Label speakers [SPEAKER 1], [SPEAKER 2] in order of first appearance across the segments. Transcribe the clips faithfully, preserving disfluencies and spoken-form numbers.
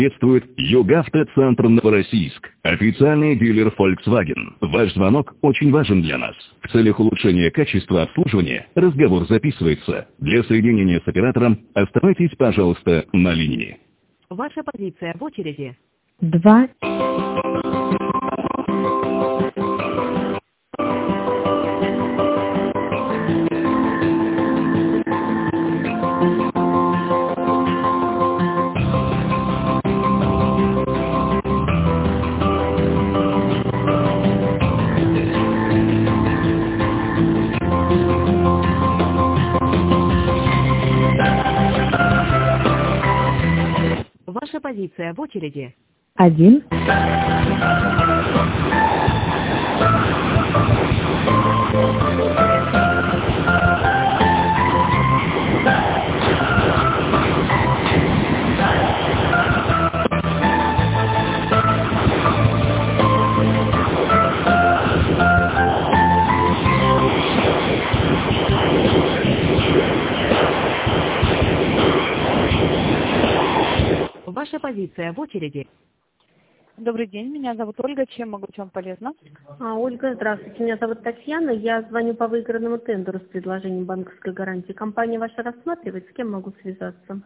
[SPEAKER 1] Приветствует ЮГАвтоцентр Новороссийск, официальный дилер Volkswagen. Ваш звонок очень важен для нас. В целях улучшения качества обслуживания разговор записывается. Для соединения с оператором оставайтесь, пожалуйста, на линии.
[SPEAKER 2] Ваша позиция в очереди.
[SPEAKER 3] Два.
[SPEAKER 2] Ваша позиция в очереди.
[SPEAKER 3] Один.
[SPEAKER 2] Ваша позиция в очереди.
[SPEAKER 4] Добрый день, меня зовут Ольга. Чем могу быть вам полезна?
[SPEAKER 5] А, Ольга, здравствуйте. Меня зовут Татьяна. Я звоню по выигранному тендеру с предложением банковской гарантии. Компания ваша рассматривает, с кем могу связаться?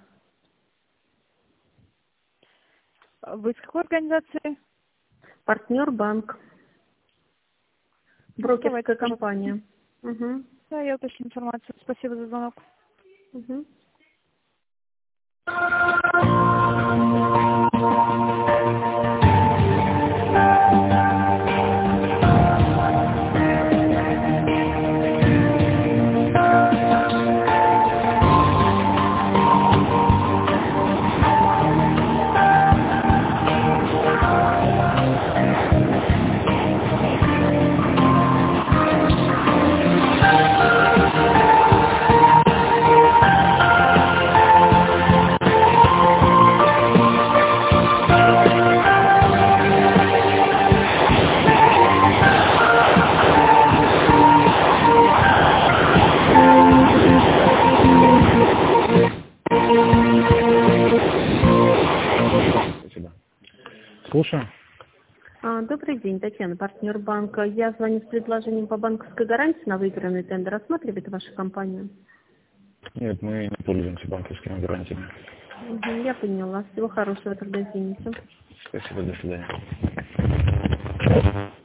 [SPEAKER 4] Вы из какой организации?
[SPEAKER 5] Партнер банк. Брокерская
[SPEAKER 4] Давайте,
[SPEAKER 5] компания. Угу.
[SPEAKER 4] Да, я уточню информацию. Спасибо за звонок.
[SPEAKER 5] Угу.
[SPEAKER 6] Слушаю.
[SPEAKER 5] А, добрый день, Татьяна, партнер банка. Я звоню с предложением по банковской гарантии на выигранный тендер. Рассматривает ваша компания?
[SPEAKER 6] Нет, мы не пользуемся банковскими гарантиями.
[SPEAKER 5] Угу, я поняла. Всего хорошего тогда, извините.
[SPEAKER 6] Спасибо, до свидания.